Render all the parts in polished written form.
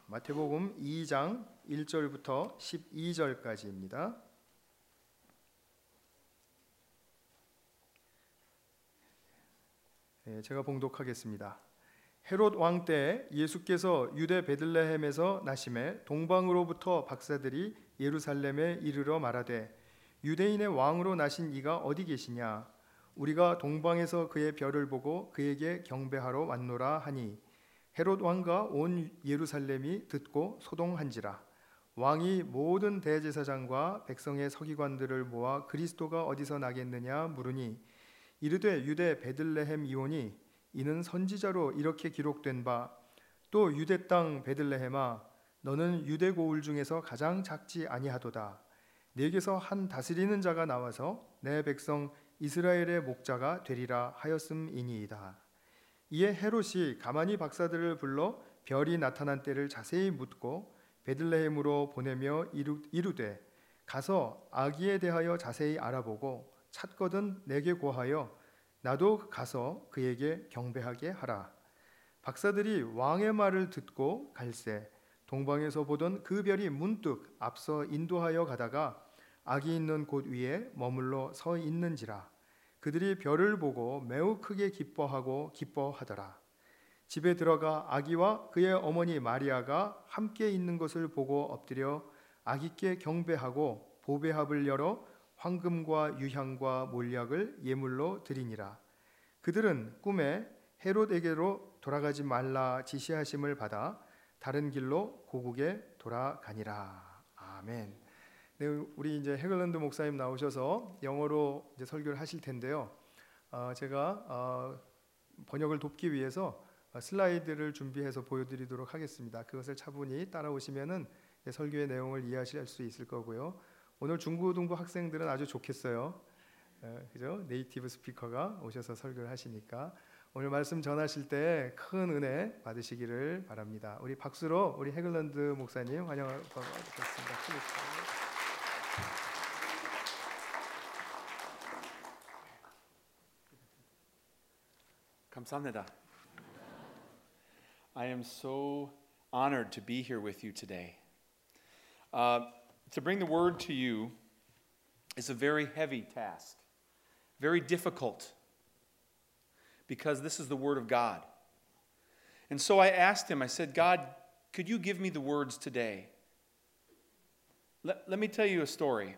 마태복음 2장 1절부터 12절까지입니다. 제가 봉독하겠습니다. 헤롯 왕 때 예수께서 유대 베들레헴에서 나심에 동방으로부터 박사들이 예루살렘에 이르러 말하되 유대인의 왕으로 나신 이가 어디 계시냐? 우리가 동방에서 그의 별을 보고 그에게 경배하러 왔노라 하니 헤롯 왕과 온 예루살렘이 듣고 소동한지라. 왕이 모든 대제사장과 백성의 서기관들을 모아 그리스도가 어디서 나겠느냐 물으니 이르되 유대 베들레헴 이오니 이는 선지자로 이렇게 기록된 바 또 유대 땅 베들레헴아 너는 유대 고을 중에서 가장 작지 아니하도다. 네게서 한 다스리는 자가 나와서 내 백성 이스라엘의 목자가 되리라 하였음이니이다. 이에 헤롯이 가만히 박사들을 불러 별이 나타난 때를 자세히 묻고 베들레헴으로 보내며 이르되 가서 아기에 대하여 자세히 알아보고 찾거든 내게 고하여 나도 가서 그에게 경배하게 하라. 박사들이 왕의 말을 듣고 갈새 동방에서 보던 그 별이 문득 앞서 인도하여 가다가 아기 있는 곳 위에 머물러 서 있는지라. 그들이 별을 보고 매우 크게 기뻐하더라. 집에 들어가 아기와 그의 어머니 마리아가 함께 있는 것을 보고 엎드려 아기께 경배하고 보배합을 열어 황금과 유향과 몰약을 예물로 드리니라. 그들은 꿈에 헤롯에게로 돌아가지 말라 지시하심을 받아 다른 길로 고국에 돌아가니라. 아멘. 네, 우리 이제 해글랜드 목사님 나오셔서 영어로 이제 설교를 하실 텐데요. 제가 번역을 돕기 위해서 슬라이드를 준비해서 보여드리도록 하겠습니다. 그것을 차분히 따라오시면은 설교의 내용을 이해하실 수 있을 거고요. 오늘 중고등부 학생들은 아주 좋겠어요. 그죠? 네이티브 스피커가 오셔서 설교를 하시니까 오늘 말씀 전하실 때 큰 은혜 받으시기를 바랍니다. 우리 박수로 우리 해글랜드 목사님 환영하겠습니다. 감사합니다. I am so honored to be here with you today. To bring the word to you is a very heavy task, very difficult, because this is the word of God. And so I asked him, I said, God, could you give me the words today? Let me tell you a story.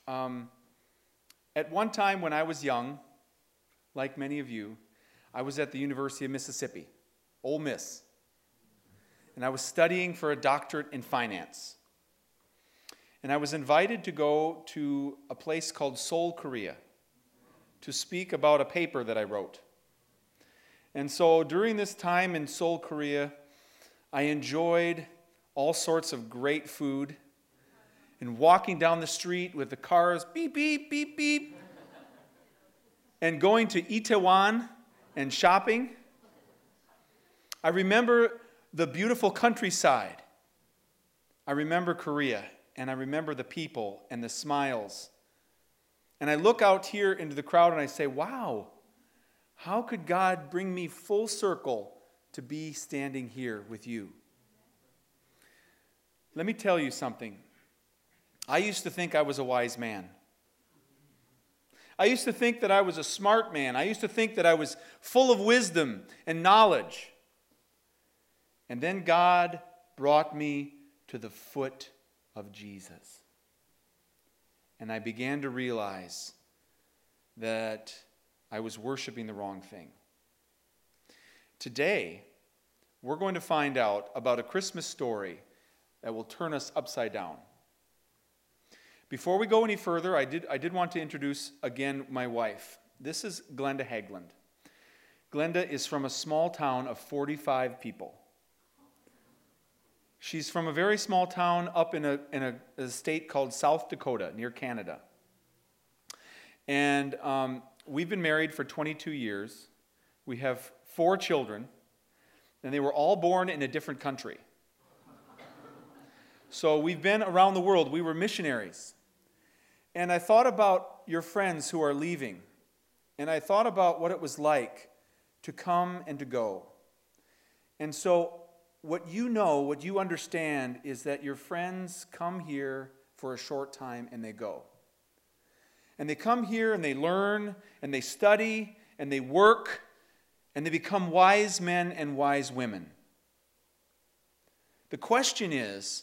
At one time when I was young, like many of you, I was at the University of Mississippi, Ole Miss, and I was studying for a doctorate in finance. And I was invited to go to a place called Seoul, Korea, to speak about a paper that I wrote. And so during this time in Seoul, Korea, I enjoyed all sorts of great food and walking down the street with the cars, beep, beep, beep, beep, and going to Itaewon and shopping. I remember the beautiful countryside. I remember Korea, and I remember the people and the smiles. And I look out here into the crowd and I say, wow, how could God bring me full circle to be standing here with you? Let me tell you something. I used to think I was a wise man. I used to think that I was a smart man. I used to think that I was full of wisdom and knowledge. And then God brought me to the foot of Jesus. And I began to realize that I was worshiping the wrong thing. Today, we're going to find out about a Christmas story that will turn us upside down. Before we go any further, I did want to introduce again my wife. This is Glenda Haglund. Glenda is from a small town of 45 people. She's from a very small town up in a state called South Dakota, near Canada. And we've been married for 22 years. We have 4 children, and they were all born in a different country. So we've been around the world. We were missionaries. And I thought about your friends who are leaving, and I thought about what it was like to come and to go. And so what you know, what you understand is that your friends come here for a short time and they go. And they come here and they learn and they study and they work and they become wise men and wise women. The question is,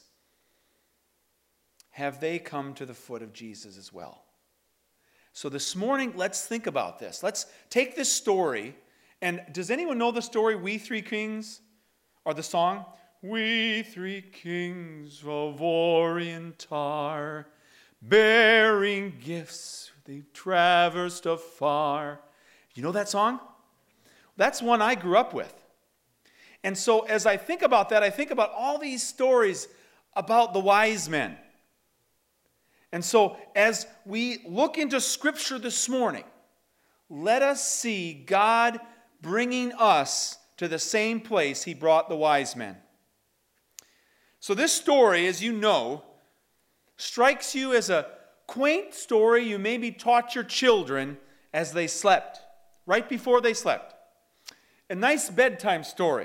have they come to the foot of Jesus as well? So this morning, let's think about this. Let's take this story. And does anyone know the story, We Three Kings? Or the song? We three kings of Orient are, bearing gifts they traversed afar. You know that song? That's one I grew up with. And so as I think about that, I think about all these stories about the wise men. And so as we look into Scripture this morning, let us see God bringing us to the same place He brought the wise men. So this story, as you know, strikes you as a quaint story you maybe taught your children as they slept, right before they slept. A nice bedtime story.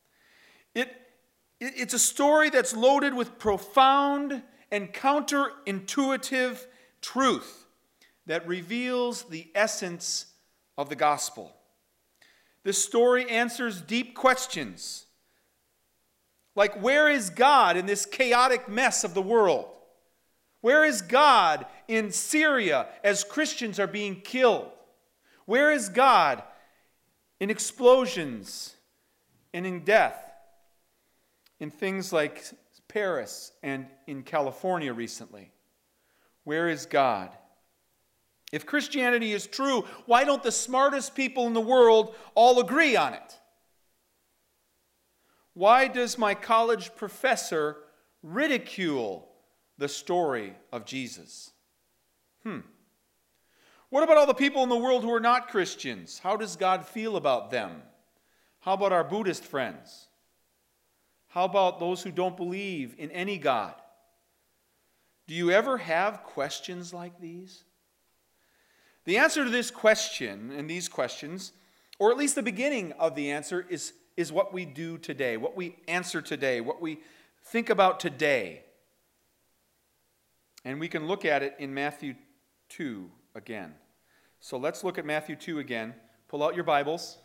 It's a story that's loaded with profound and counterintuitive truth that reveals the essence of the gospel. This story answers deep questions, like where is God in this chaotic mess of the world? Where is God in Syria as Christians are being killed? Where is God in explosions and in death? In things like Paris and in California recently. Where is God? If Christianity is true, why don't the smartest people in the world all agree on it? Why does my college professor ridicule the story of Jesus? What about all the people in the world who are not Christians? How does God feel about them? How about our Buddhist friends? How about those who don't believe in any God? Do you ever have questions like these? The answer to this question and these questions, or at least the beginning of the answer, is what we do today, what we answer today, what we think about today. And we can look at it in Matthew 2 again. So let's look at Matthew 2 again. Pull out your Bibles.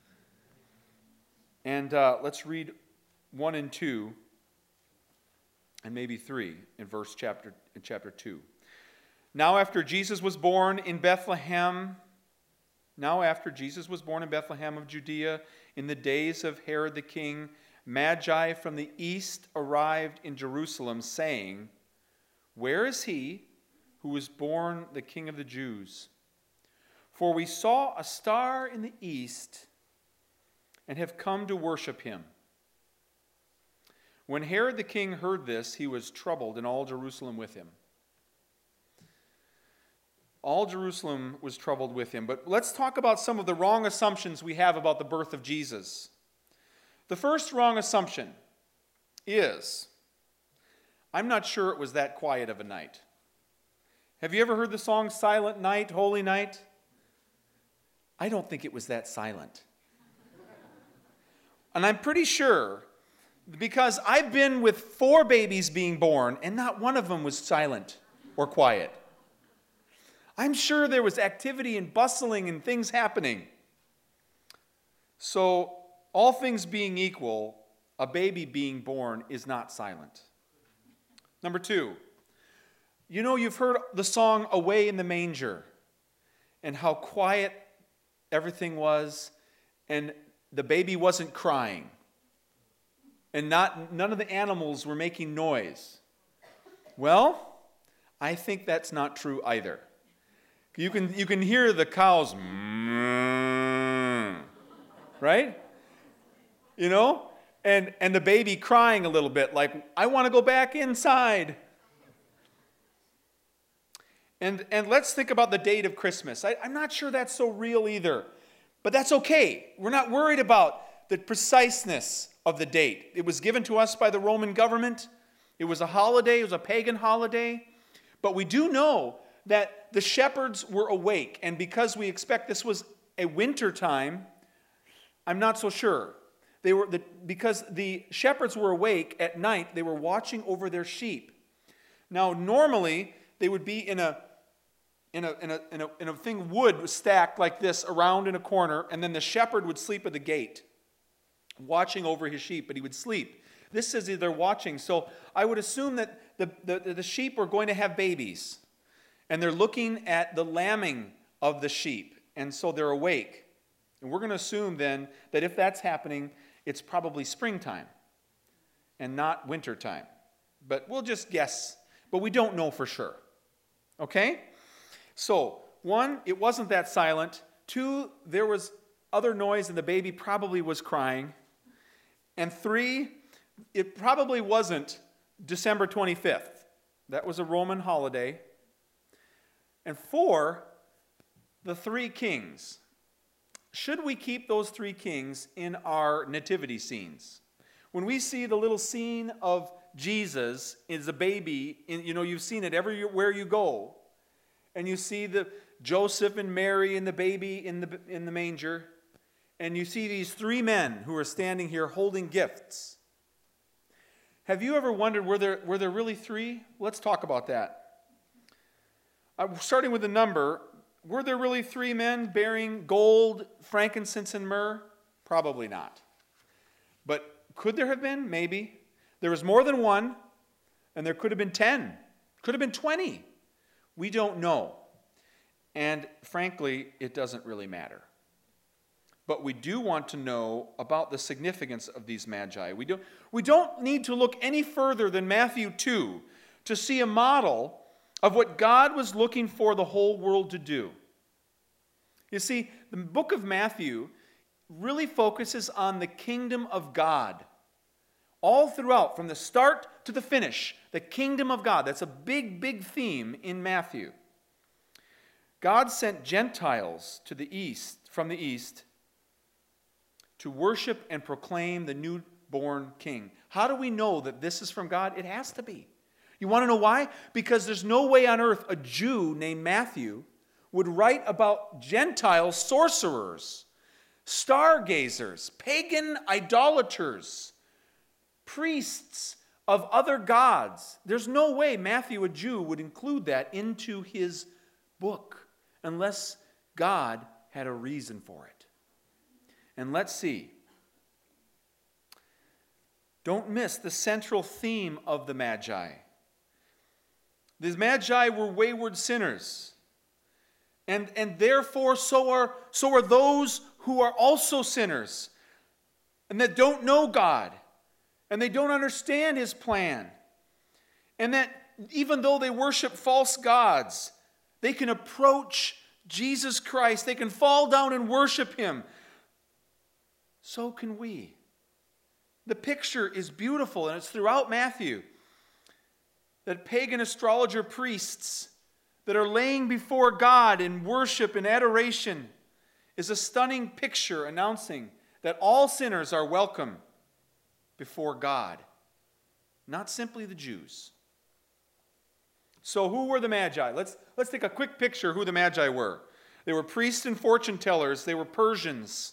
And let's read 1 and 2, and maybe 3 in chapter 2. Now after Jesus was born in Bethlehem of Judea, in the days of Herod the king, Magi from the east arrived in Jerusalem, saying, "Where is he who was born the King of the Jews? For we saw a star in the east and have come to worship him." When Herod the king heard this, he was troubled, and all Jerusalem with him. All Jerusalem was troubled with him. But let's talk about some of the wrong assumptions we have about the birth of Jesus. The first wrong assumption is, I'm not sure it was that quiet of a night. Have you ever heard the song Silent Night, Holy Night? I don't think it was that silent. And I'm pretty sure, because I've been with 4 babies being born, and not one of them was silent or quiet. I'm sure there was activity and bustling and things happening. So, all things being equal, a baby being born is not silent. Number 2, you know, you've heard the song Away in the Manger and how quiet everything was, and the baby wasn't crying. And none of the animals were making noise. Well, I think that's not true either. You can hear the cows, right? You know? And the baby crying a little bit, like, I want to go back inside. And let's think about the date of Christmas. I'm not sure that's so real either. But that's okay. We're not worried about the preciseness of the date. It was given to us by the Roman government. It was a holiday. It was a pagan holiday. But we do know that the shepherds were awake. And because we expect this was a winter time, I'm not so sure. because the shepherds were awake at night, they were watching over their sheep. Now, normally, they would be in a thing wood stacked like this around in a corner, and then the shepherd would sleep at the gate, watching over his sheep, but he would sleep. This says they're watching, so I would assume that the sheep are going to have babies, and they're looking at the lambing of the sheep, and so they're awake. And we're going to assume then that if that's happening, it's probably springtime and not wintertime. But we'll just guess, but we don't know for sure. Okay? So, 1, it wasn't that silent. 2, there was other noise and the baby probably was crying. And 3, it probably wasn't December 25th. That was a Roman holiday. And 4, the 3 kings. Should we keep those 3 kings in our nativity scenes? When we see the little scene of Jesus as a baby, you've seen it everywhere you go, and you see the Joseph and Mary and the baby in the manger, and you see these 3 men who are standing here holding gifts. Have you ever wondered, were there really 3? Let's talk about that. Starting with the number, were there really 3 men bearing gold, frankincense, and myrrh? Probably not. But could there have been? Maybe. There was more than 1, and there could have been 10. Could have been 20. We don't know. And frankly, it doesn't really matter. But we do want to know about the significance of these magi. We don't need to look any further than Matthew 2 to see a model of what God was looking for the whole world to do. You see, the book of Matthew really focuses on the kingdom of God. All throughout, from the start to the finish, the kingdom of God. That's a big, big theme in Matthew. God sent Gentiles to the east, from the east, to worship and proclaim the newborn king. How do we know that this is from God? It has to be. You want to know why? Because there's no way on earth a Jew named Matthew would write about Gentile sorcerers, stargazers, pagan idolaters, priests of other gods. There's no way Matthew, a Jew, would include that into his book unless God had a reason for it. And let's see. Don't miss the central theme of the Magi. These Magi were wayward sinners. And therefore, so are those who are also sinners and that don't know God and they don't understand His plan. And that even though they worship false gods, they can approach Jesus Christ. They can fall down and worship Him. So can we. The picture is beautiful, and it's throughout Matthew. That pagan astrologer priests that are laying before God in worship and adoration is a stunning picture announcing that all sinners are welcome before God, not simply the Jews. So who were the Magi? Let's take a quick picture of who the Magi were. They were priests and fortune tellers. They were Persians.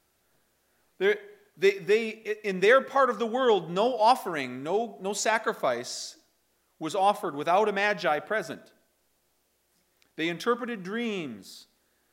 They in their part of the world, no offering, no sacrifice was offered without a Magi present. They interpreted dreams.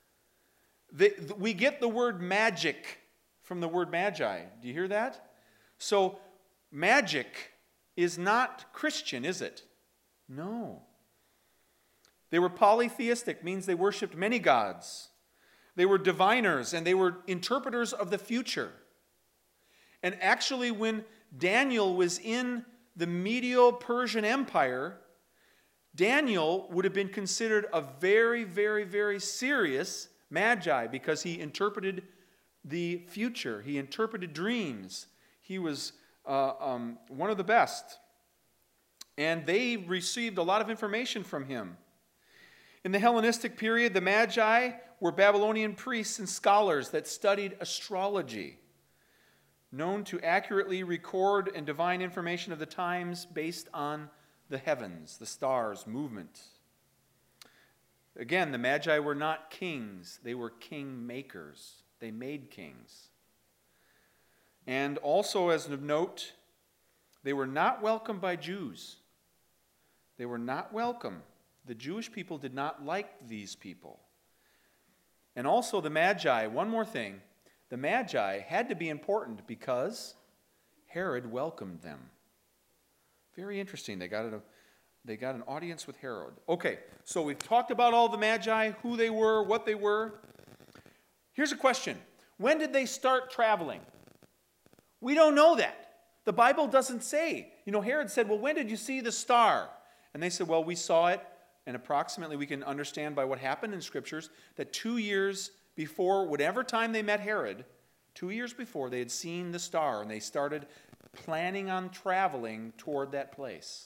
We get the word magic from the word magi. Do you hear that? So magic is not Christian, is it? No. They were polytheistic, means they worshipped many gods. They were diviners, and they were interpreters of the future. And actually, when Daniel was in the Medo-Persian Empire, Daniel would have been considered a very, very, very serious magi because he interpreted the future. He interpreted dreams. He was one of the best. And they received a lot of information from him. In the Hellenistic period, the Magi were Babylonian priests and scholars that studied astrology, known to accurately record and divine information of the times based on the heavens, the stars, movement. Again, the Magi were not kings. They were king makers. They made kings. And also, as a note, they were not welcomed by Jews. They were not welcome. The Jewish people did not like these people. And also the Magi, one more thing. The Magi had to be important because Herod welcomed them. Very interesting. They got an audience with Herod. Okay, so we've talked about all the Magi, who they were, what they were. Here's a question. When did they start traveling? We don't know that. The Bible doesn't say. Herod said, well, when did you see the star? And they said, well, we saw it, and approximately we can understand by what happened in Scriptures that 2 years before, whatever time they met Herod, 2 years before, they had seen the star, and they started planning on traveling toward that place.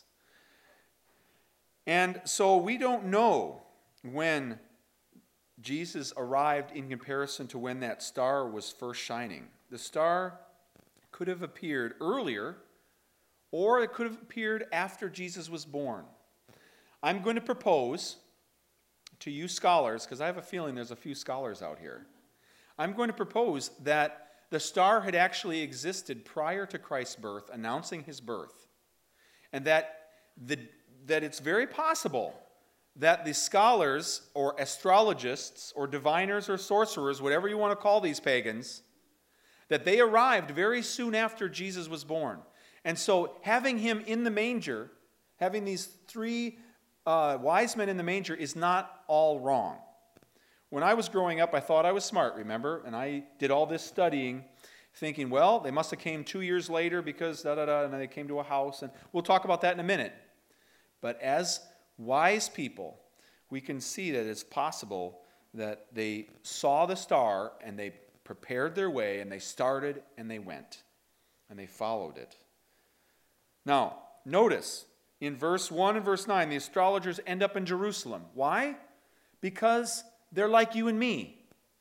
And so we don't know when Jesus arrived in comparison to when that star was first shining. The star could have appeared earlier, or it could have appeared after Jesus was born. I'm going to propose to you scholars, because I have a feeling there's a few scholars out here. I'm going to propose that the star had actually existed prior to Christ's birth, announcing his birth, and that it's very possible that the scholars or astrologists or diviners or sorcerers, whatever you want to call these pagans, that they arrived very soon after Jesus was born. And so having him in the manger, having these three wise men in the manger is not all wrong. When I was growing up, I thought I was smart, remember? And I did all this studying, thinking, well, they must have came 2 years later because da-da-da, and then they came to a house. And we'll talk about that in a minute. But as wise people, we can see that it's possible that they saw the star and they prepared their way and they started and they went and they followed it. Now, notice in verse 1 and verse 9, the astrologers end up in Jerusalem. Why? Because they're like you and me.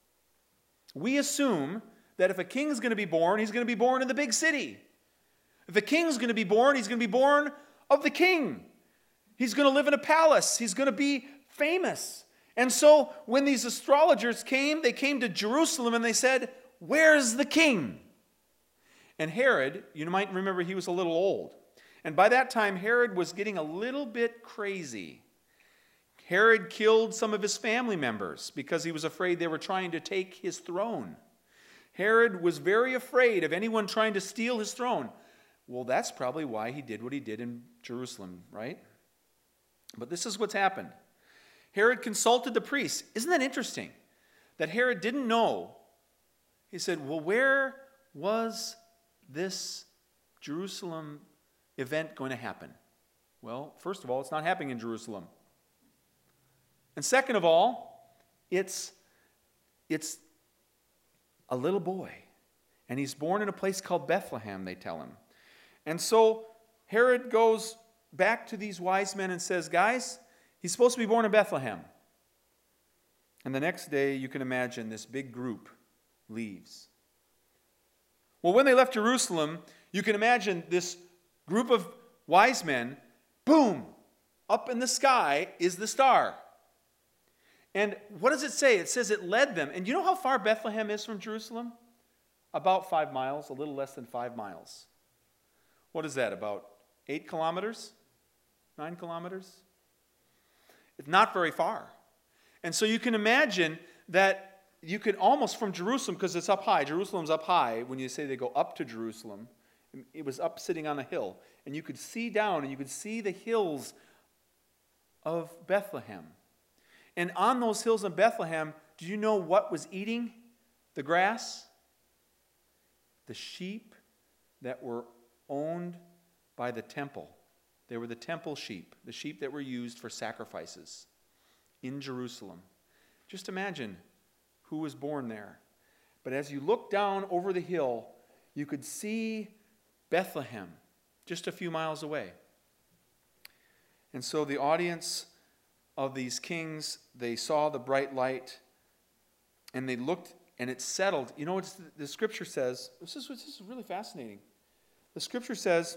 We assume that if a king is going to be born, he's going to be born in the big city. If a king's going to be born, he's going to be born of the king. He's going to live in a palace. He's going to be famous. And so when these astrologers came, they came to Jerusalem and they said, "Where's the king?" And Herod, you might remember he was a little old. And by that time, Herod was getting a little bit crazy. Herod killed some of his family members because he was afraid they were trying to take his throne. Herod was very afraid of anyone trying to steal his throne. Well, that's probably why he did what he did in Jerusalem, right? But this is what's happened. Herod consulted the priests. Isn't that interesting? That Herod didn't know. He said, well, where was this Jerusalem event going to happen? Well, first of all, it's not happening in Jerusalem. And second of all, it's a little boy. And he's born in a place called Bethlehem, they tell him. And so Herod goes back to these wise men and says, guys, he's supposed to be born in Bethlehem. And the next day, you can imagine, this big group leaves. Well, when they left Jerusalem, you can imagine this group of wise men, boom, up in the sky is the star. And what does it say? It says it led them. And you know how far Bethlehem is from Jerusalem? About 5 miles, a little less than 5 miles. What is that, about 8 kilometers? 9 kilometers? It's not very far. And so you can imagine that you could almost from Jerusalem, because it's up high, Jerusalem's up high, when you say they go up to Jerusalem, it was up sitting on a hill. And you could see down and you could see the hills of Bethlehem. And on those hills in Bethlehem, do you know what was eating the grass? The sheep that were owned by the temple. They were the temple sheep, the sheep that were used for sacrifices in Jerusalem. Just imagine who was born there. But as you look down over the hill, you could see Bethlehem just a few miles away. And so the audience of these kings, they saw the bright light, and they looked, and it settled. You know what the scripture says? This is really fascinating. The scripture says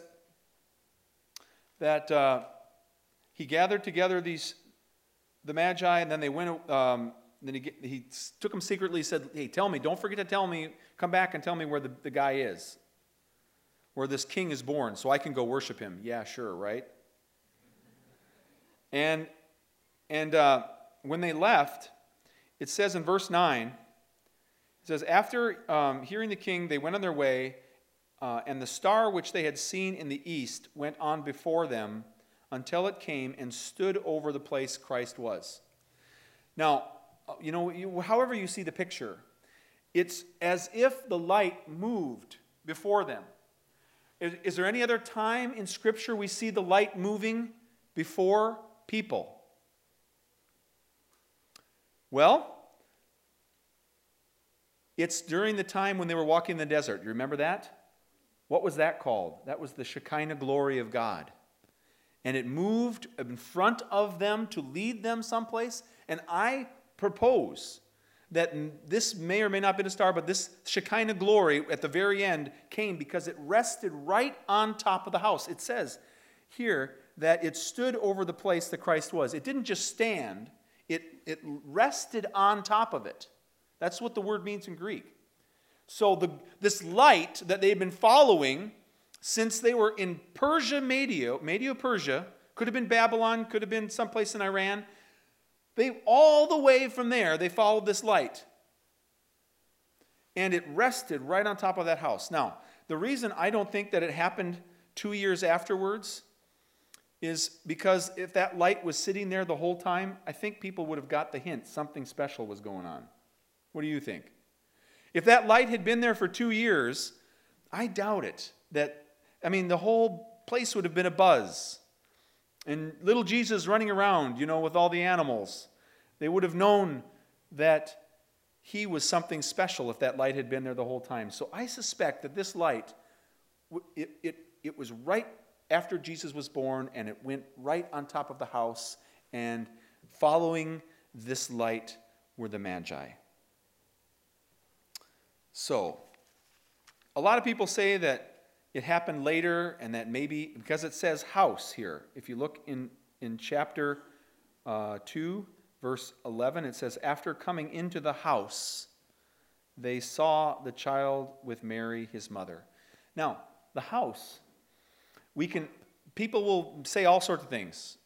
that he gathered together the Magi, and then they went. Then he took them secretly. Said, "Hey, tell me. Don't forget to tell me. Come back and tell me where the guy is." where this king is born so I can go worship him. Yeah, sure, right? And when they left, it says in verse 9, it says, after hearing the king, they went on their way, and the star which they had seen in the east went on before them until it came and stood over the place Christ was. Now, however you see the picture, it's as if the light moved before them. Is there any other time in Scripture we see the light moving before people? Well, it's during the time when they were walking in the desert. You remember that? What was that called? That was the Shekinah glory of God. And it moved in front of them to lead them someplace. And I propose that this may or may not have been a star, but this Shekinah glory at the very end came because it rested right on top of the house. It says here that it stood over the place that Christ was. It didn't just stand, it rested on top of it. That's what the word means in Greek. So this light that they've been following since they were in Persia, Medio Persia, could have been Babylon, could have been someplace in Iran. All the way from there, they followed this light. And it rested right on top of that house. Now, the reason I don't think that it happened 2 years afterwards is because if that light was sitting there the whole time, I think people would have got the hint something special was going on. What do you think? If that light had been there for 2 years, I doubt it. The whole place would have been abuzz. And little Jesus running around, with all the animals. They would have known that he was something special if that light had been there the whole time. So I suspect that this light, it was right after Jesus was born, and it went right on top of the house, and following this light were the Magi. So, a lot of people say that it happened later, and that maybe, because it says house here. If you look in chapter 2, verse 11, it says, after coming into the house, they saw the child with Mary, his mother. Now, the house, people will say all sorts of things.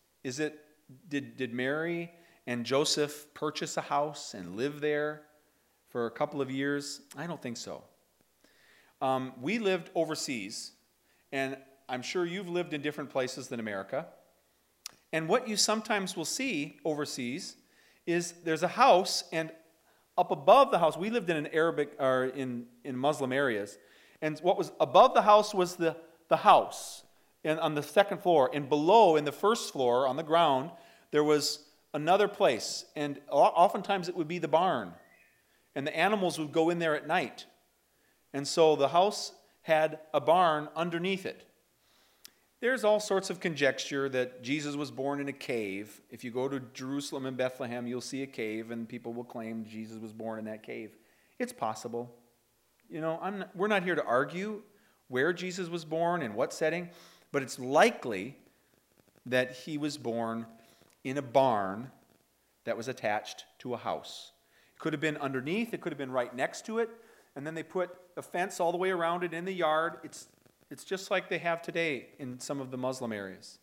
Did Mary and Joseph purchase a house and live there for a couple of years? I don't think so. We lived overseas, and I'm sure you've lived in different places than America. And what you sometimes will see overseas is there's a house, and up above the house, we lived in an Arabic or in Muslim areas, and what was above the house was the house, and on the second floor, and below in the first floor on the ground there was another place, and oftentimes it would be the barn, and the animals would go in there at night. And so the house had a barn underneath it. There's all sorts of conjecture that Jesus was born in a cave. If you go to Jerusalem and Bethlehem, you'll see a cave, and people will claim Jesus was born in that cave. It's possible. We're not here to argue where Jesus was born and what setting, but it's likely that he was born in a barn that was attached to a house. It could have been underneath, it could have been right next to it, and then they put a fence all the way around it in the yard. It's just like they have today in some of the Muslim areas.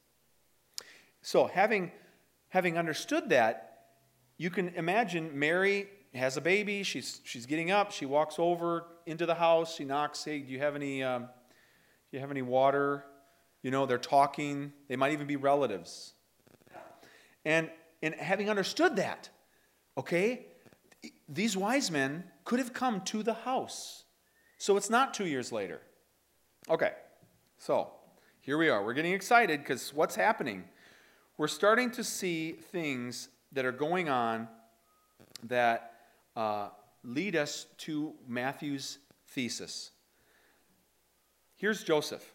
So having understood that, you can imagine Mary has a baby. She's getting up. She walks over into the house. She knocks. Hey, do you have any water? They're talking. They might even be relatives. And having understood that, okay, these wise men could have come to the house. So it's not 2 years later. Okay, so here we are. We're getting excited because what's happening? We're starting to see things that are going on that lead us to Matthew's thesis. Here's Joseph.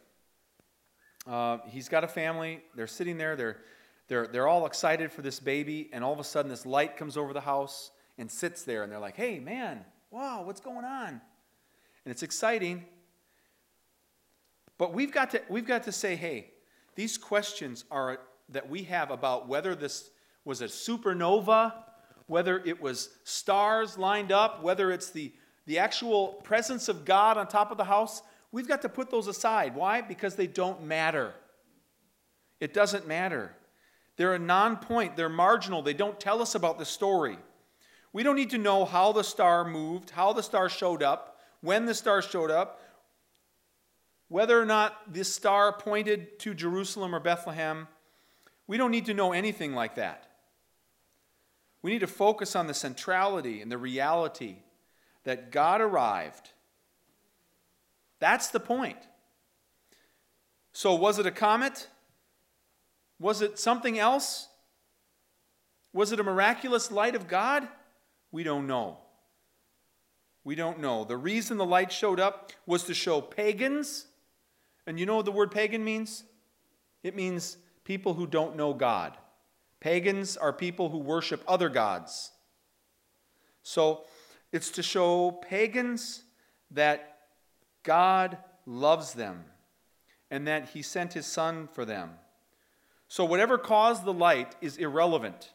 He's got a family. They're sitting there. They're all excited for this baby, and all of a sudden this light comes over the house and sits there, and they're like, hey, man, wow, what's going on? And it's exciting. But we've got to say, hey, these questions that we have about whether this was a supernova, whether it was stars lined up, whether it's the actual presence of God on top of the house, we've got to put those aside. Why? Because they don't matter. It doesn't matter. They're a non-point. They're marginal. They don't tell us about the story. We don't need to know how the star moved, how the star showed up, when the star showed up, whether or not this star pointed to Jerusalem or Bethlehem. We don't need to know anything like that. We need to focus on the centrality and the reality that God arrived. That's the point. So was it a comet? Was it something else? Was it a miraculous light of God? We don't know. We don't know. The reason the light showed up was to show pagans. And you know what the word pagan means? It means people who don't know God. Pagans are people who worship other gods. So it's to show pagans that God loves them and that he sent his son for them. So whatever caused the light is irrelevant.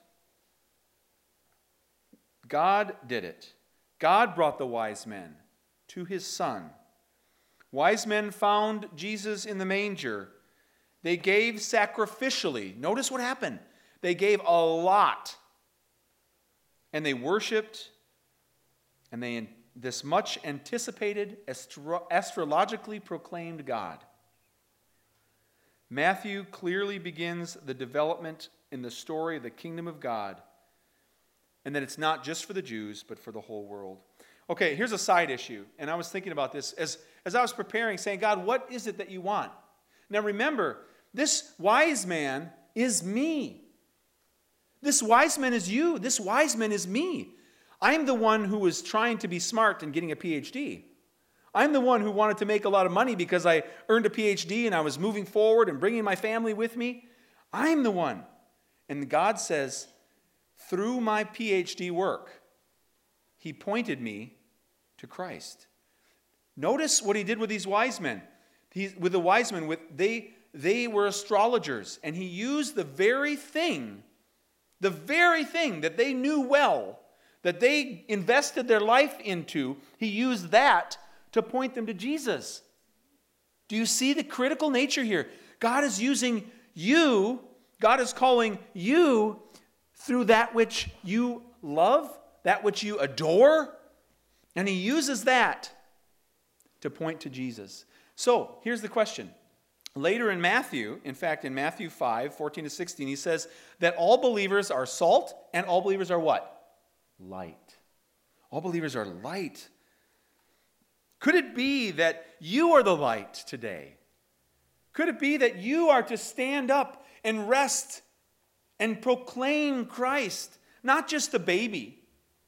God did it. God brought the wise men to his son. Wise men found Jesus in the manger. They gave sacrificially. Notice what happened. They gave a lot. And they worshiped. And they this much anticipated, astrologically proclaimed God. Matthew clearly begins the development in the story of the kingdom of God. And that it's not just for the Jews, but for the whole world. Okay, here's a side issue. And I was thinking about this as I was preparing, saying, God, what is it that you want? Now remember, this wise man is me. This wise man is you. This wise man is me. I'm the one who was trying to be smart and getting a PhD. I'm the one who wanted to make a lot of money because I earned a PhD and I was moving forward and bringing my family with me. I'm the one. And God says, through my PhD work, he pointed me to Christ. Notice what he did with these wise men. With the wise men, they were astrologers, and he used the very thing that they knew well, that they invested their life into, he used that to point them to Jesus. Do you see the critical nature here? God is using you, God is calling you through that which you love, that which you adore, and he uses that to point to Jesus. So, here's the question. Later in Matthew, in fact, in Matthew 5, 14 to 16, he says that all believers are salt and all believers are what? Light. All believers are light. Could it be that you are the light today? Could it be that you are to stand up and rest and proclaim Christ, not just the baby,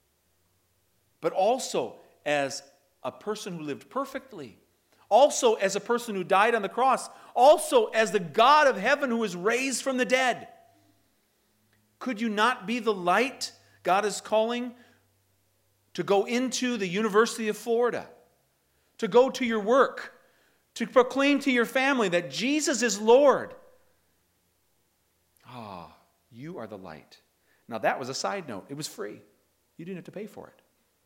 but also as a person who lived perfectly, also as a person who died on the cross, also as the God of heaven who was raised from the dead? Could you not be the light God is calling to go into the University of Florida, to go to your work, to proclaim to your family that Jesus is Lord? You are the light. Now that was a side note. It was free. You didn't have to pay for it.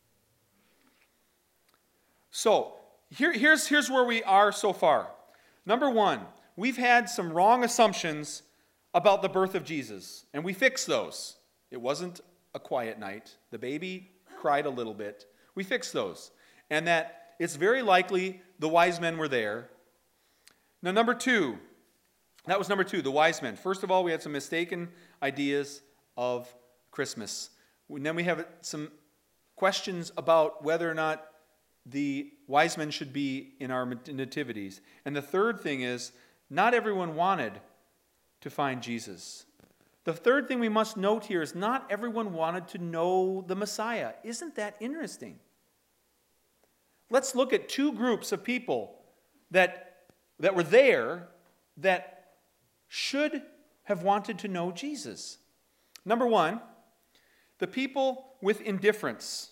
So, here's where we are so far. Number one, we've had some wrong assumptions about the birth of Jesus, and we fixed those. It wasn't a quiet night. The baby cried a little bit. We fixed those. And that it's very likely the wise men were there. Now, that was number two, the wise men. First of all, we had some mistaken ideas of Christmas. And then we have some questions about whether or not the wise men should be in our nativities. And the third thing is, not everyone wanted to find Jesus. The third thing we must note here is not everyone wanted to know the Messiah. Isn't that interesting? Let's look at two groups of people that were there that should have wanted to know Jesus. Number one, the people with indifference.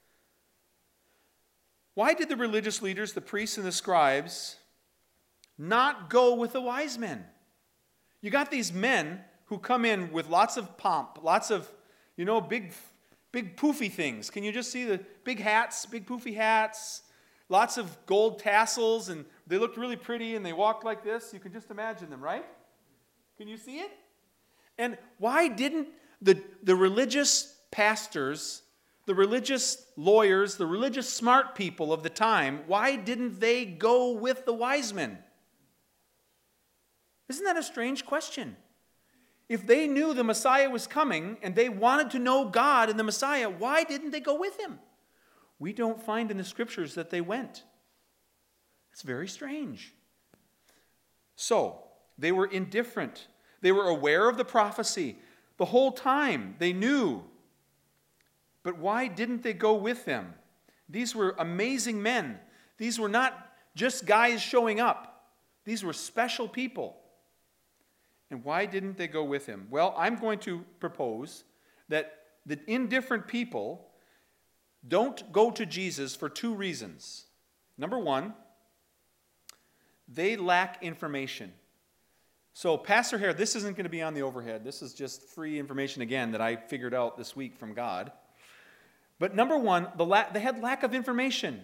Why did the religious leaders, the priests and the scribes, not go with the wise men? You got these men who come in with lots of pomp, lots of, big poofy things. Can you just see the big hats, big poofy hats, lots of gold tassels and They looked really pretty and they walked like this. You can just imagine them, right? Can you see it? And why didn't the religious pastors, the religious lawyers, the religious smart people of the time, why didn't they go with the wise men? Isn't that a strange question? If they knew the Messiah was coming and they wanted to know God and the Messiah, why didn't they go with him? We don't find in the scriptures that they went. It's very strange. So, they were indifferent. They were aware of the prophecy. The whole time they knew. But why didn't they go with them? These were amazing men. These were not just guys showing up. These were special people. And why didn't they go with him? Well, I'm going to propose that the indifferent people don't go to Jesus for two reasons. Number one, they lack information. So, Pastor Hare, this isn't going to be on the overhead. This is just free information again that I figured out this week from God. But number one, they had lack of information.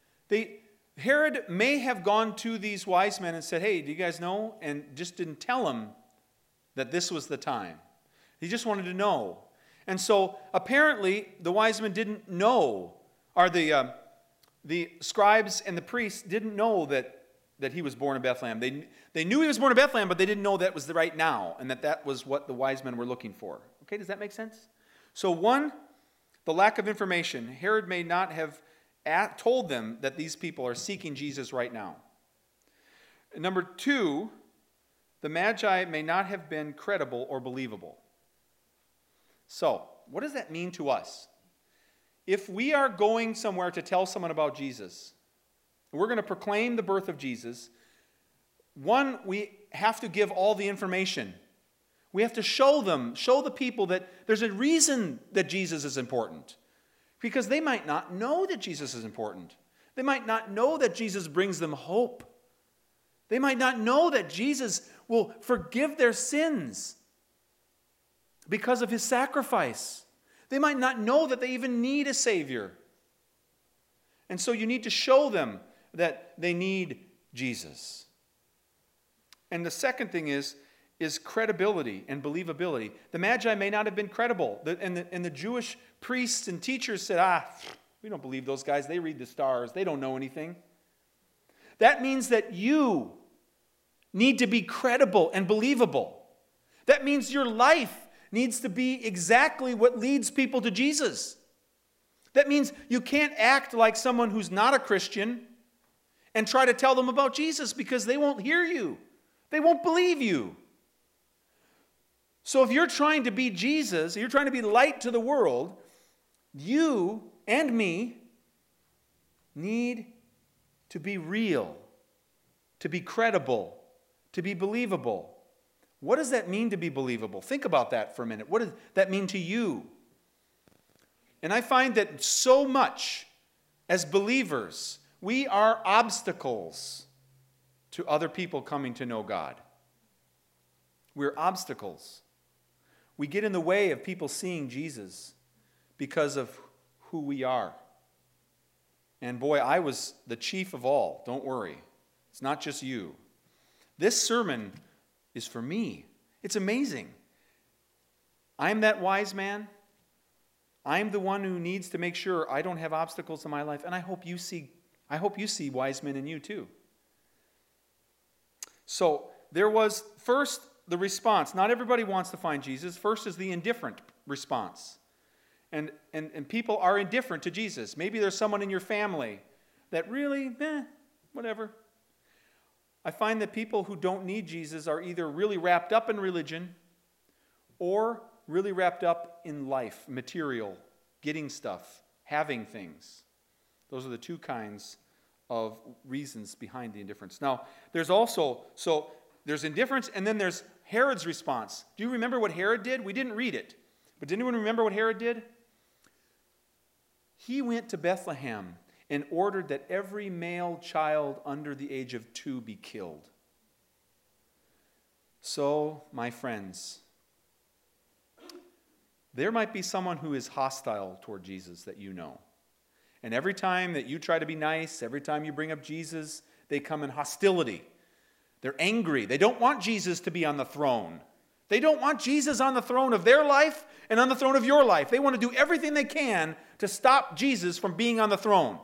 Herod may have gone to these wise men and said, hey, do you guys know? And just didn't tell them that this was the time. He just wanted to know. And so apparently the wise men didn't know, or the scribes and the priests didn't know that he was born in Bethlehem. They knew he was born in Bethlehem, but they didn't know that was the right now, and that was what the wise men were looking for. Okay, does that make sense? So one, the lack of information. Herod may not have told them that these people are seeking Jesus right now. And number two, the Magi may not have been credible or believable. So, what does that mean to us? If we are going somewhere to tell someone about Jesus, we're going to proclaim the birth of Jesus, one, we have to give all the information. We have to show the people that there's a reason that Jesus is important. Because they might not know that Jesus is important. They might not know that Jesus brings them hope. They might not know that Jesus will forgive their sins because of his sacrifice. They might not know that they even need a Savior. And so you need to show them that they need Jesus. And the second thing is credibility and believability. The Magi may not have been credible. And the Jewish priests and teachers said, we don't believe those guys. They read the stars. They don't know anything. That means that you need to be credible and believable. That means your life needs to be exactly what leads people to Jesus. That means you can't act like someone who's not a Christian and try to tell them about Jesus because they won't hear you. They won't believe you. So if you're trying to be Jesus, you're trying to be light to the world, you and me need to be real, to be credible, to be believable. What does that mean to be believable? Think about that for a minute. What does that mean to you? And I find that so much as believers, we are obstacles to other people coming to know God. We're obstacles. We get in the way of people seeing Jesus because of who we are. And boy, I was the chief of all. Don't worry. It's not just you. This sermon is for me. It's amazing. I'm that wise man. I'm the one who needs to make sure I don't have obstacles in my life. And I hope you see wise men in you too. So there was first the response. Not everybody wants to find Jesus. First is the indifferent response. And people are indifferent to Jesus. Maybe there's someone in your family that really, whatever. I find that people who don't need Jesus are either really wrapped up in religion or really wrapped up in life, material, getting stuff, having things. Those are the two kinds of reasons behind the indifference. Now, there's also, there's indifference and then there's Herod's response. Do you remember what Herod did? We didn't read it. But did anyone remember what Herod did? He went to Bethlehem and ordered that every male child under the age of 2 be killed. So, my friends, there might be someone who is hostile toward Jesus that you know. And every time that you try to be nice, every time you bring up Jesus, They come in hostility. They're angry. They don't want Jesus to be on the throne. They don't want Jesus on the throne of their life and on the throne of your life. They want to do everything they can to stop Jesus from being on the throne.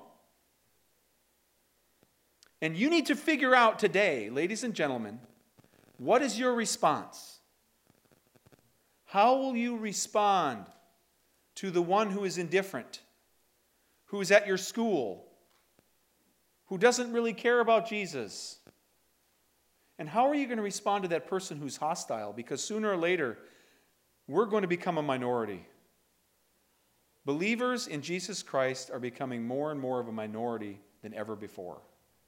And you need to figure out today, ladies and gentlemen, what is your response? How will you respond to the one who is indifferent, who is at your school, who doesn't really care about Jesus? And how are you going to respond to that person who's hostile? Because sooner or later, we're going to become a minority. Believers in Jesus Christ are becoming more and more of a minority than ever before.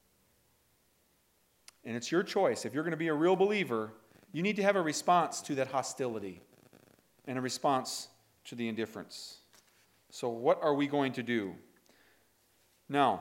And it's your choice. If you're going to be a real believer, you need to have a response to that hostility and a response to the indifference. So what are we going to do? Now,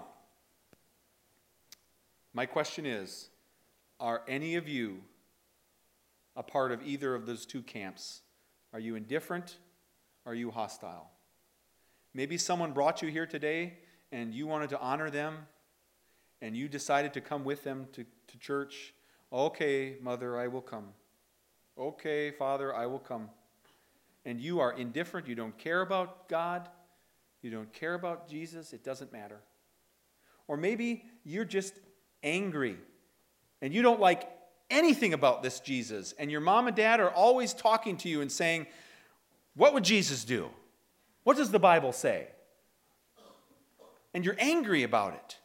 my question is, are any of you a part of either of those two camps? Are you indifferent? Are you hostile? Maybe someone brought you here today and you wanted to honor them and you decided to come with them to church. Okay, Mother, I will come. Okay, Father, I will come. And you are indifferent. You don't care about God. You don't care about Jesus. It doesn't matter. Or maybe you're just angry and you don't like anything about this Jesus. And your mom and dad are always talking to you and saying, what would Jesus do? What does the Bible say? And you're angry about it.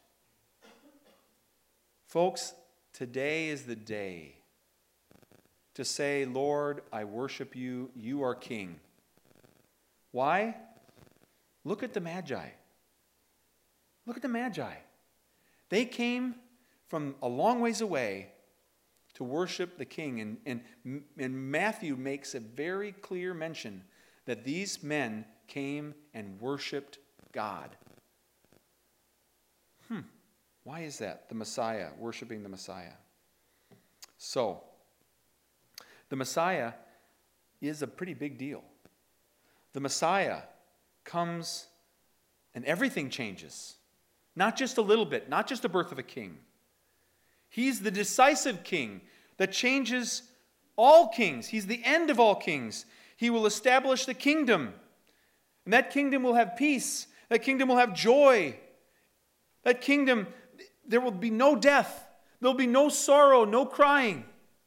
Folks, today is the day to say, Lord, I worship you. You are King. Why? Look at the Magi. Look at the Magi. They came from a long ways away to worship the King. And Matthew makes a very clear mention that these men came and worshiped God. Why is that? The Messiah, worshiping the Messiah. So, the Messiah is a pretty big deal. The Messiah comes and everything changes. Not just a little bit, not just the birth of a king. He's the decisive king that changes all kings. He's the end of all kings. He will establish the kingdom. And that kingdom will have peace. That kingdom will have joy. That kingdom, there will be no death. There will be no sorrow, no crying.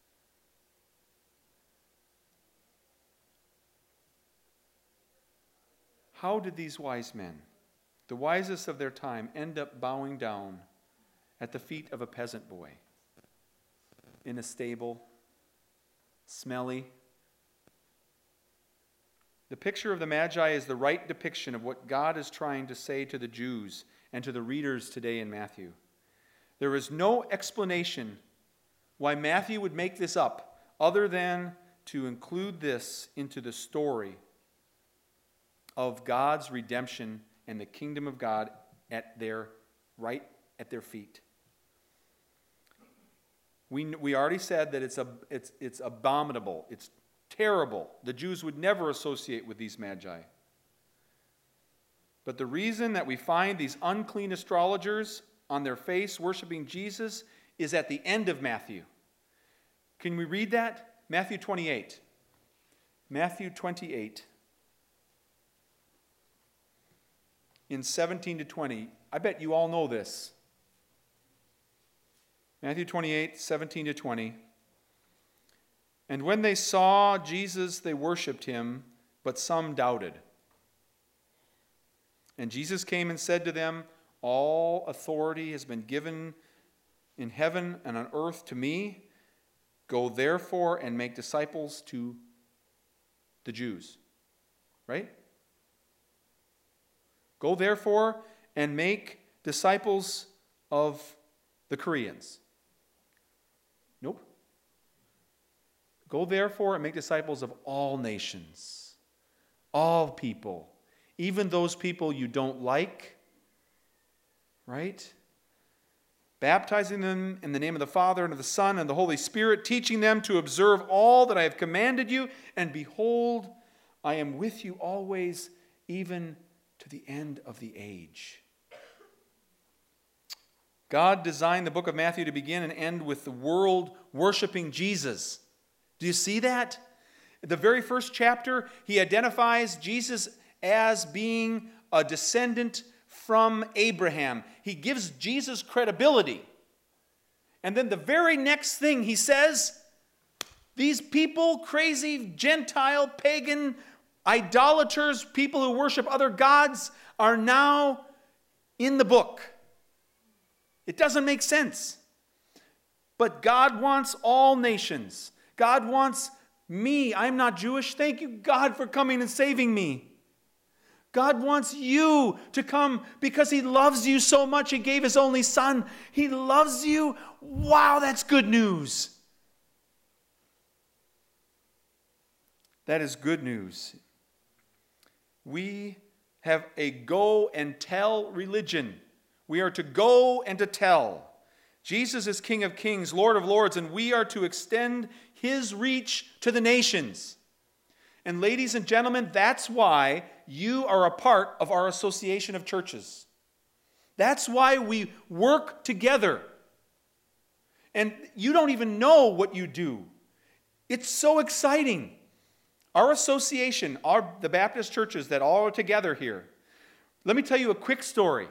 How did these wise men, the wisest of their time, end up bowing down at the feet of a peasant boy in a stable, smelly? The picture of the Magi is the right depiction of what God is trying to say to the Jews and to the readers today in Matthew. There is no explanation why Matthew would make this up other than to include this into the story of God's redemption and the kingdom of God right at their feet. We already said that it's abominable. It's terrible. The Jews would never associate with these Magi. But the reason that we find these unclean astrologers on their face worshiping Jesus is at the end of Matthew. Can we read that? Matthew 28. Matthew 28. In 17 to 20. I bet you all know this. Matthew 28, 17 to 20. And when they saw Jesus, they worshipped him, but some doubted. And Jesus came and said to them, all authority has been given in heaven and on earth to me. Go therefore and make disciples to the Jews. Right? Go therefore and make disciples of the Koreans. Nope. Go therefore and make disciples of all nations, all people, even those people you don't like, right? Baptizing them in the name of the Father and of the Son and the Holy Spirit, teaching them to observe all that I have commanded you, and behold, I am with you always, even to the end of the age. God designed the book of Matthew to begin and end with the world worshiping Jesus. Do you see that? The very first chapter, he identifies Jesus as being a descendant from Abraham. He gives Jesus credibility. And then the very next thing he says, these people, crazy, Gentile, pagan, idolaters, people who worship other gods, are now in the book. It doesn't make sense. But God wants all nations. God wants me. I'm not Jewish. Thank you, God, for coming and saving me. God wants you to come because he loves you so much. He gave his only son. He loves you. Wow, that's good news. That is good news. We have a go and tell religion. We are to go and to tell. Jesus is King of Kings, Lord of Lords, and we are to extend his reach to the nations. And ladies and gentlemen, that's why you are a part of our association of churches. That's why we work together. And you don't even know what you do. It's so exciting. Our association, the Baptist churches that all are together here. Let me tell you a quick story.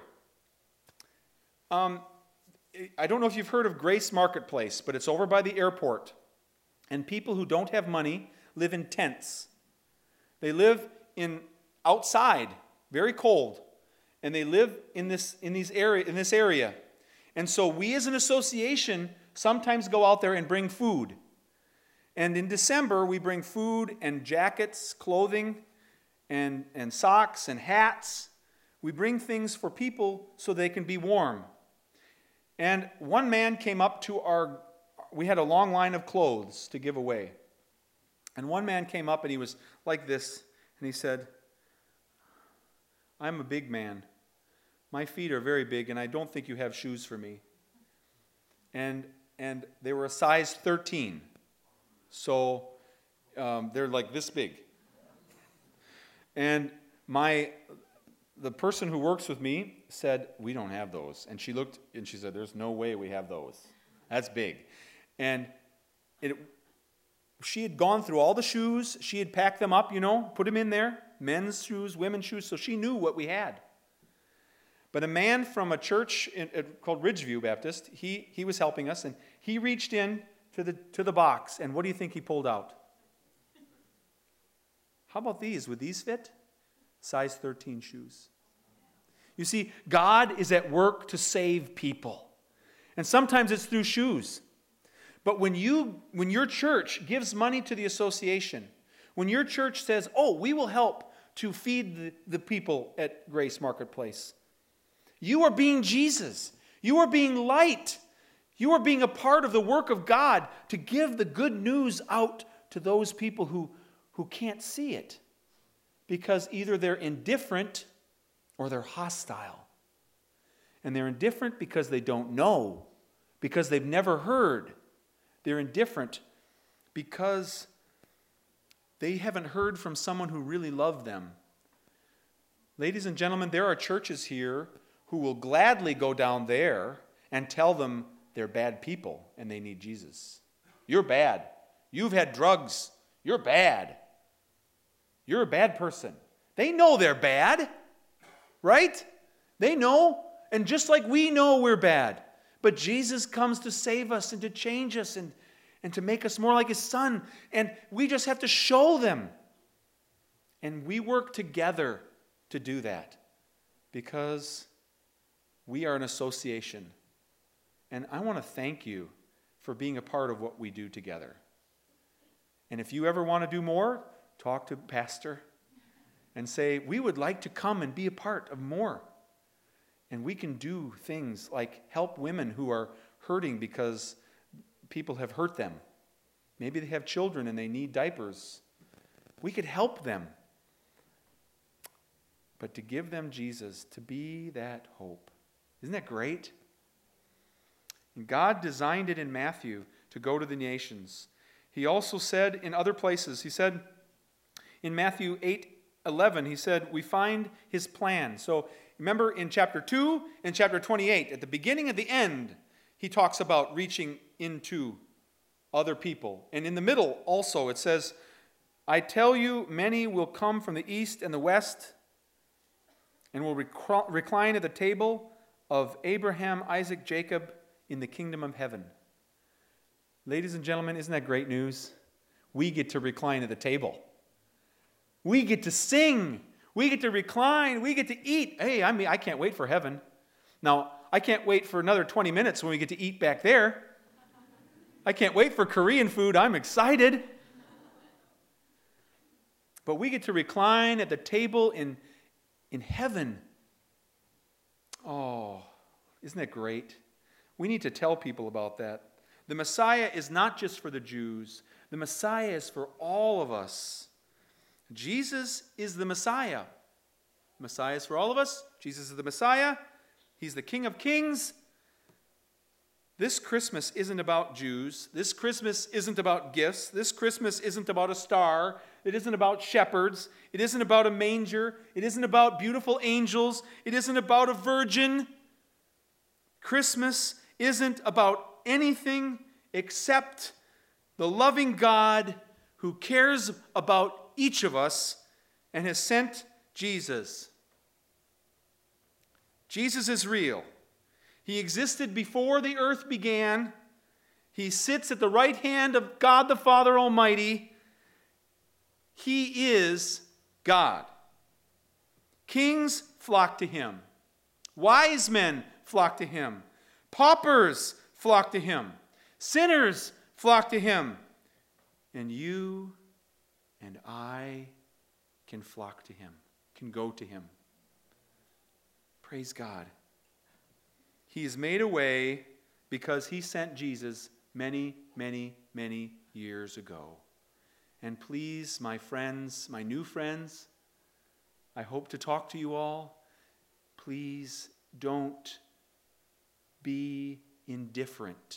I don't know if you've heard of Grace Marketplace, but it's over by the airport. And people who don't have money live in tents. They live outside, very cold, and they live in this area. And so we as an association sometimes go out there and bring food. And in December, we bring food and jackets, clothing, and socks and hats. We bring things for people so they can be warm. And one man came up to we had a long line of clothes to give away. And one man came up and he was like this, and he said, I'm a big man. My feet are very big, and I don't think you have shoes for me. And they were a size 13. So they're like this big. And the person who works with me said, we don't have those. And she looked and she said, there's no way we have those. That's big. And she had gone through all the shoes. She had packed them up, put them in there. Men's shoes, women's shoes. So she knew what we had. But a man from a church called Ridgeview Baptist, he was helping us. And he reached in to the box. And what do you think he pulled out? How about these? Would these fit? Size 13 shoes. You see, God is at work to save people. And sometimes it's through shoes. But when your church gives money to the association, when your church says, we will help to feed the people at Grace Marketplace, you are being Jesus. You are being light. You are being a part of the work of God to give the good news out to those people who can't see it. Because either they're indifferent or they're hostile. And they're indifferent because they don't know, because they've never heard. They're indifferent because they haven't heard from someone who really loved them. Ladies and gentlemen, there are churches here who will gladly go down there and tell them they're bad people and they need Jesus. You're bad. You've had drugs. You're bad. You're a bad person. They know they're bad, right? They know. And just like we know we're bad. But Jesus comes to save us and to change us and to make us more like his son. And we just have to show them. And we work together to do that. Because we are an association. And I want to thank you for being a part of what we do together. And if you ever want to do more, talk to Pastor and say, we would like to come and be a part of more. And we can do things like help women who are hurting because people have hurt them. Maybe they have children and they need diapers. We could help them. But to give them Jesus, to be that hope. Isn't that great? And God designed it in Matthew to go to the nations. He also said in other places, he said in Matthew 8:11, he said, we find his plan. So Remember in chapter 2 and chapter 28, at the beginning and the end, he talks about reaching into other people. And in the middle also it says, I tell you, many will come from the east and the west and will recline at the table of Abraham, Isaac, Jacob in the kingdom of heaven. Ladies and gentlemen, isn't that great news? We get to recline at the table. We get to sing. We get to recline. We get to eat. Hey, I can't wait for heaven. Now, I can't wait for another 20 minutes when we get to eat back there. I can't wait for Korean food. I'm excited. But we get to recline at the table in heaven. Oh, isn't that great? We need to tell people about that. The Messiah is not just for the Jews. The Messiah is for all of us. Jesus is the Messiah. Messiah is for all of us. Jesus is the Messiah. He's the King of Kings. This Christmas isn't about Jews. This Christmas isn't about gifts. This Christmas isn't about a star. It isn't about shepherds. It isn't about a manger. It isn't about beautiful angels. It isn't about a virgin. Christmas isn't about anything except the loving God who cares about each of us and has sent Jesus. Jesus is real. He existed before the earth began. He sits at the right hand of God the Father Almighty. He is God. Kings flock to him. Wise men flock to him. Paupers flock to him. Sinners flock to him. And you and I can flock to him, can go to him. Praise God. He has made a way because he sent Jesus many, many, many years ago. And please, my friends, my new friends, I hope to talk to you all. Please don't be indifferent.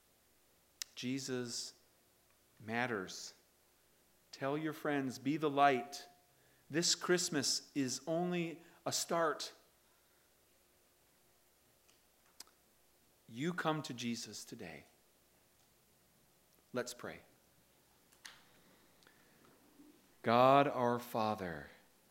Jesus matters. Tell your friends, be the light. This Christmas is only a start. You come to Jesus today. Let's pray. God our Father,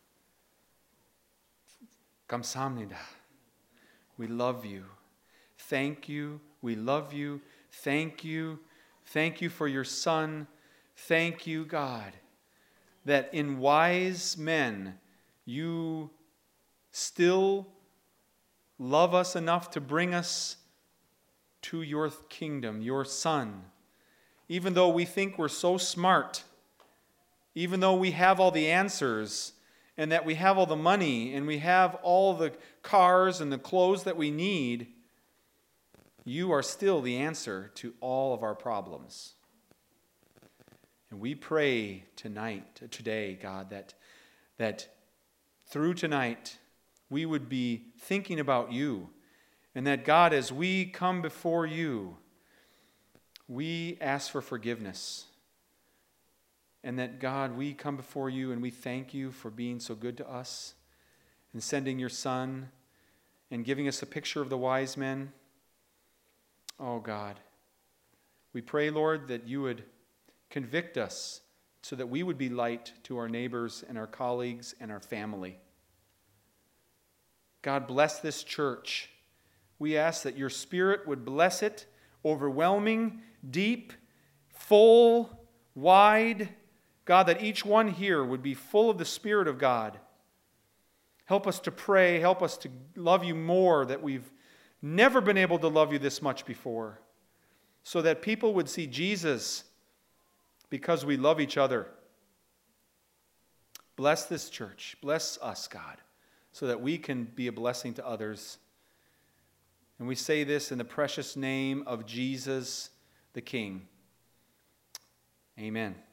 감사합니다. We love you. Thank you. We love you. Thank you. Thank you for your Son. Thank you, God, that in wise men you still love us enough to bring us to your kingdom, your Son. Even though we think we're so smart, even though we have all the answers, and that we have all the money, and we have all the cars and the clothes that we need, you are still the answer to all of our problems. And we pray today, God, that through tonight we would be thinking about you. And that, God, as we come before you, we ask for forgiveness. And that, God, we come before you and we thank you for being so good to us and sending your Son and giving us a picture of the wise men. Oh, God, we pray, Lord, that you would convict us so that we would be light to our neighbors and our colleagues and our family. God, bless this church. We ask that your Spirit would bless it, overwhelming, deep, full, wide. God, that each one here would be full of the Spirit of God. Help us to pray. Help us to love you more, that we've never been able to love you this much before, so that people would see Jesus because we love each other. Bless this church. Bless us, God, so that we can be a blessing to others. And we say this in the precious name of Jesus the King. Amen.